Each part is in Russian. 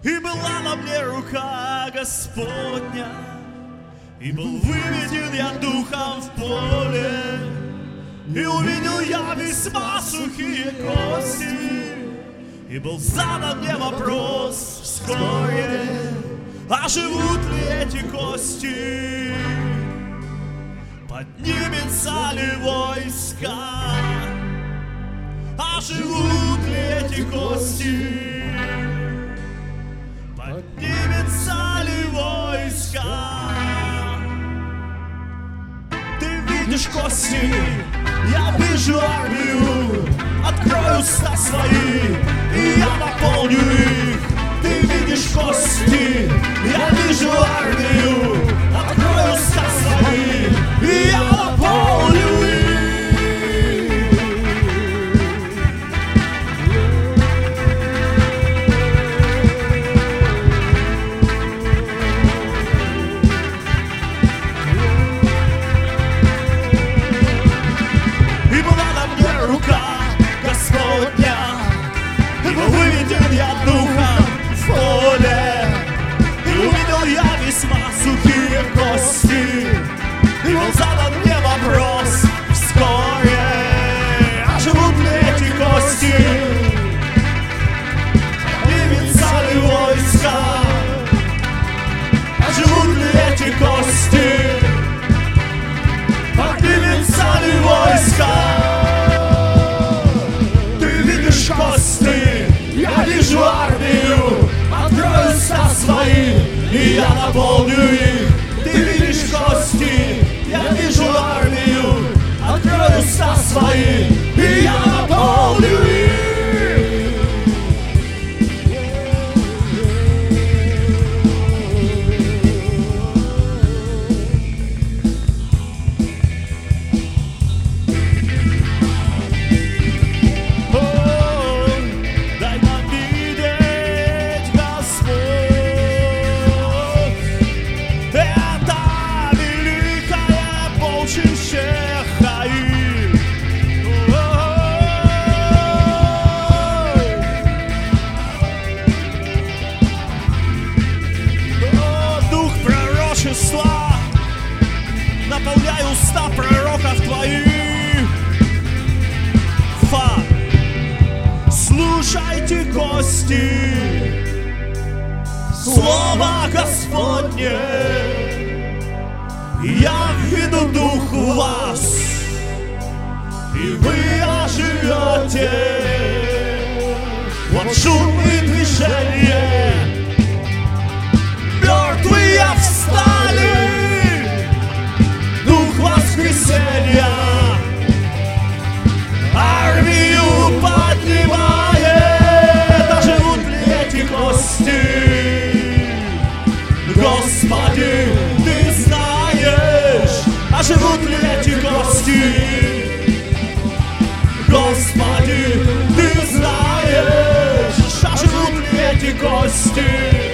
И была на мне рука Господня, и был выведен я духом в поле, и увидел я весьма сухие кости, и был задан мне вопрос вскоре, а живут ли эти кости? Поднимется ли войска? А живут ли эти кости? Поднимется ли войска? Ты видишь кости, я вижу армию, открою уста свои, и я наполню их. Ты видишь кости, я вижу армию, открою уста свои, и я наполню их. Выведен я духом в поле, и увидел я весьма сухие кости, и был задан мне вопрос вскоре, а живут ли эти кости? Поднимется ли войска? А живут ли эти кости? Поднимется ли войска? Ты видишь кости, я вижу армию, открою уста свои, и я наполню их. Ты видишь кости, я вижу армию, открою уста свои, и я наполню их. Наполняй уста пророков твоих. Слушайте, кости, слово Господне. Я введу дух в вас, и вы оживете. Вот шум и движение, мертвые встали. Воскресенья армию поднимает, а живут ли эти кости? Господи, ты знаешь, а живут ли эти кости? Господи, ты знаешь, а живут ли эти кости?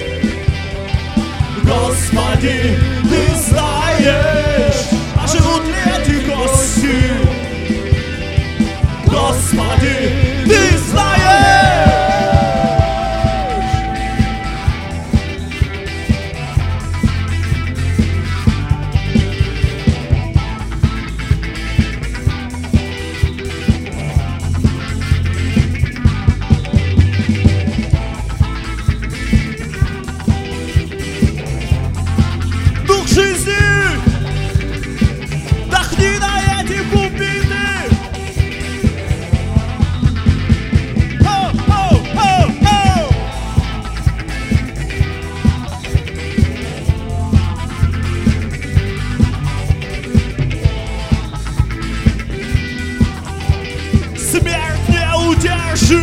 Господи, ты знаешь, живут ли эти кости? Господи, ты знаешь! Дух жизни! Смерть не удержит!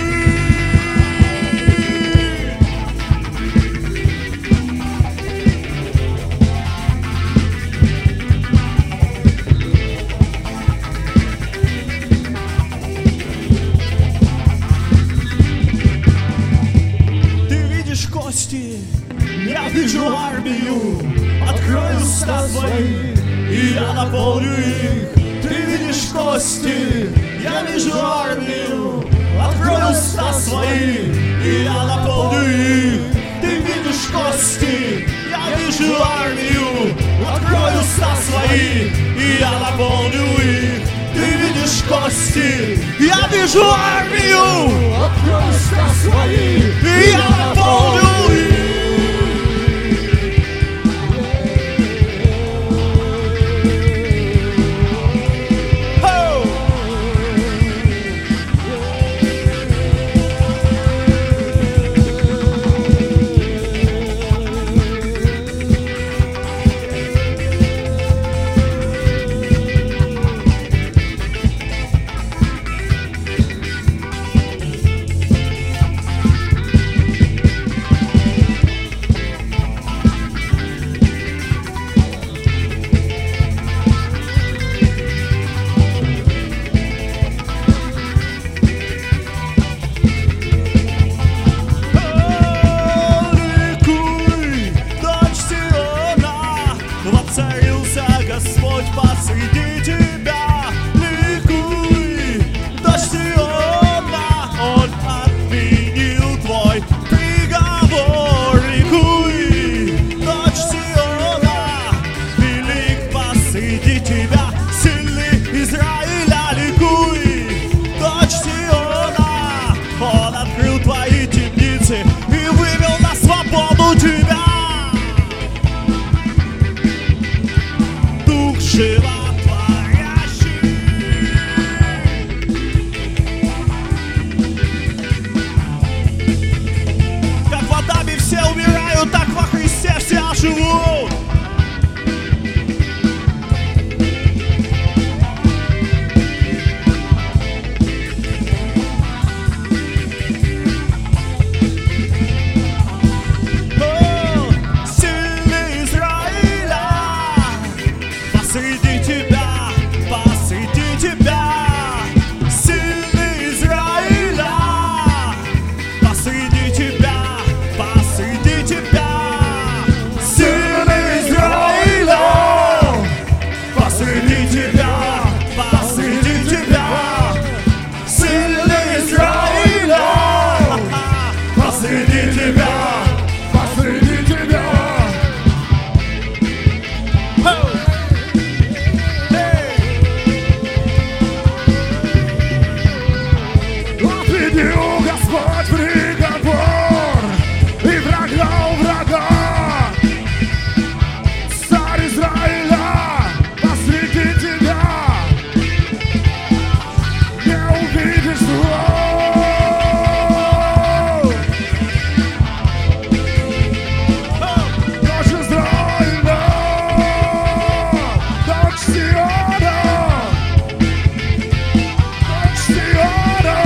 Ты видишь кости, я вижу армию, открою уста свои, и я наполню их. Ты видишь кости, я вижу армию, открою уста свои, и я наполню их. Ты свои, и я наполню их. Ты видишь кости, я вижу армию. Открой уста свои, И я наполню их. Господь посреди тебя, ликуй, дочь Сиона, Он отменил твой приговор, ликуй, дочь Сиона, велик посреди тебя, сильный Израиля, ликуй, дочь Сиона, Он открыл твои темницы и вывел на свободу тебя. Животворящий. Как в Адаме все умирают, так во Христе все живут. Сильный Израиля посреди тебя, посреди тебя, сильный Израиля, посреди тебя, посреди тебя, сильный Израиля, посреди тебя, посреди тебя, сильный Израиля, посреди тебя, посреди тебя. Отменил Господь приговор и прогнал врага. Царь Израиля посреди тебя, не увидишь зла. Дочь Израиля, дочь Сиона, дочь Сиона.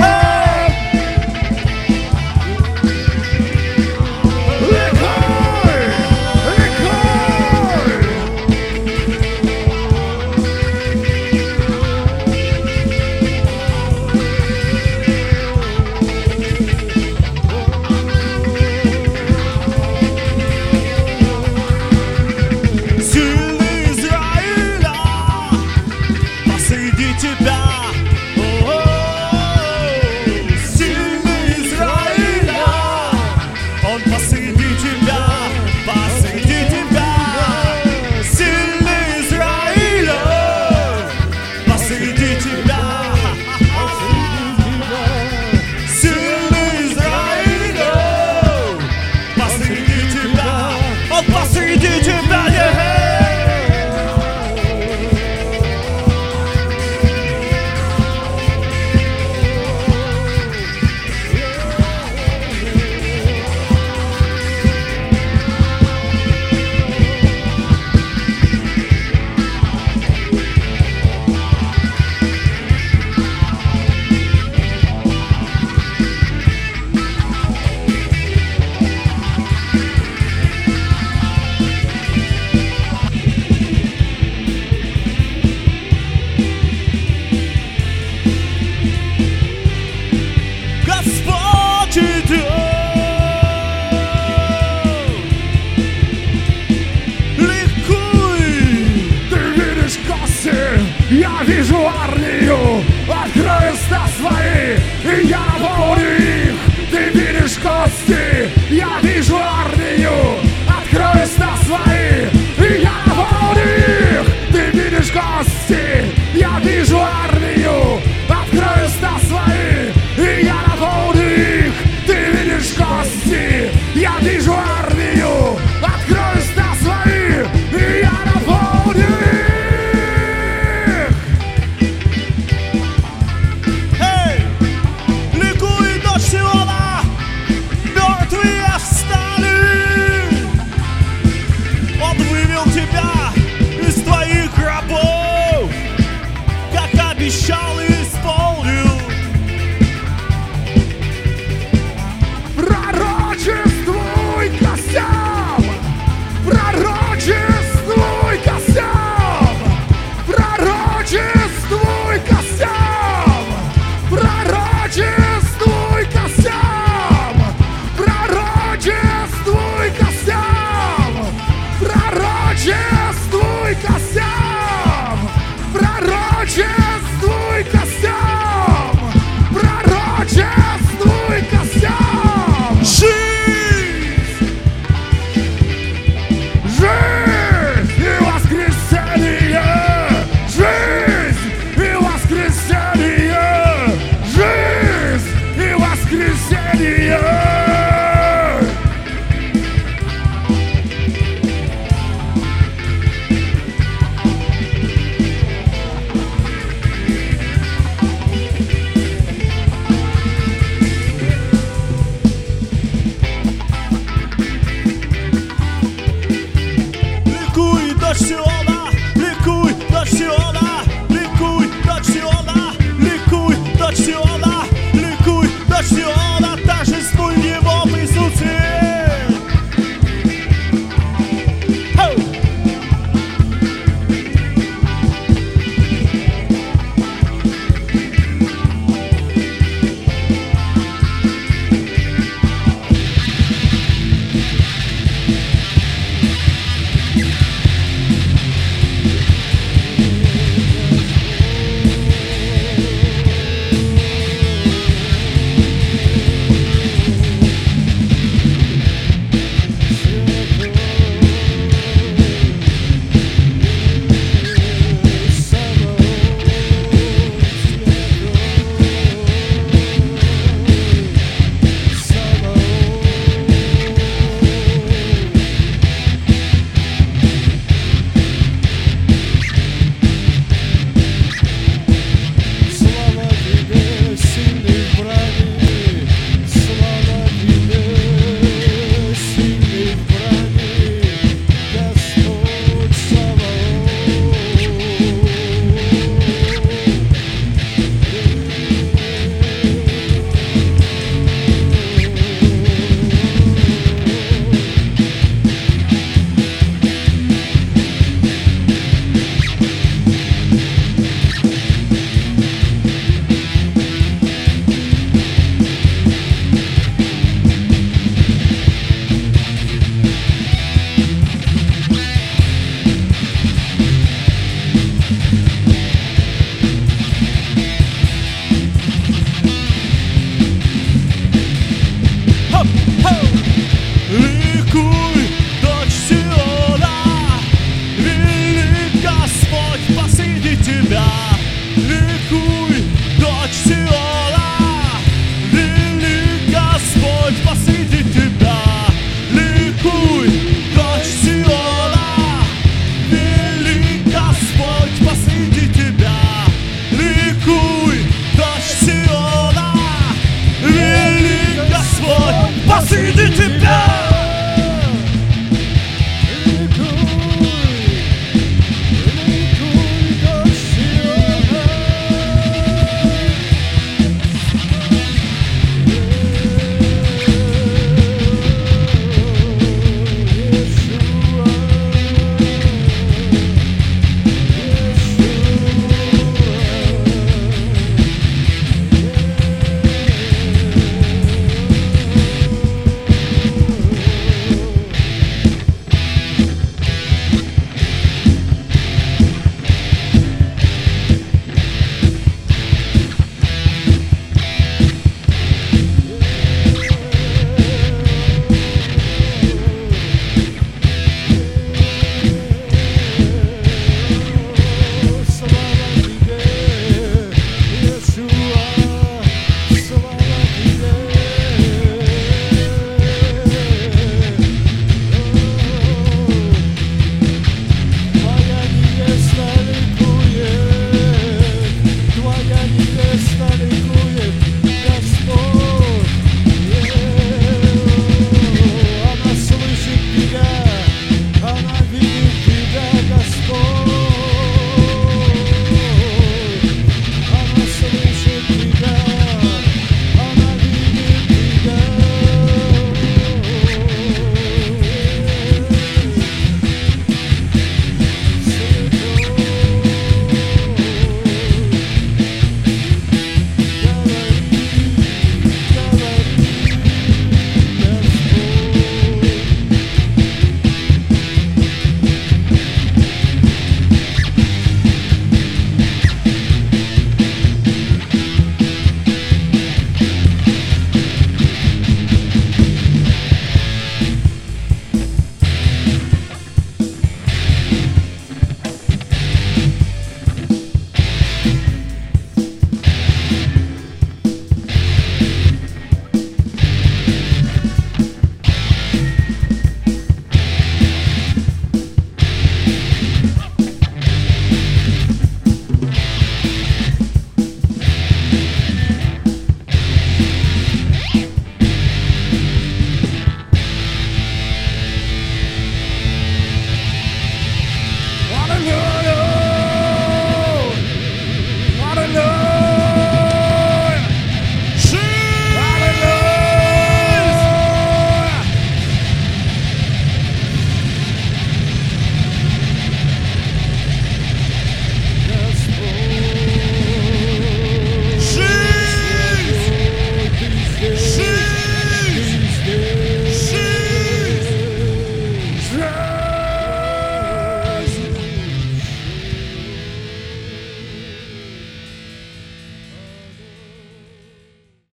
Сильный Израиля, посреди тебя, сильный Израиля, Он посреди тебя, посреди тебя, сильный Израиля, посреди тебя, сильный Израиля, посреди тебя, Он посреди тебя, Господь идет. Ликуй. Ты видишь кости, я вижу армию. Открой уста свои, и я наполню их. Ты видишь кости, я вижу армию. Открой уста свои, и я наполню их. Ты видишь обещал.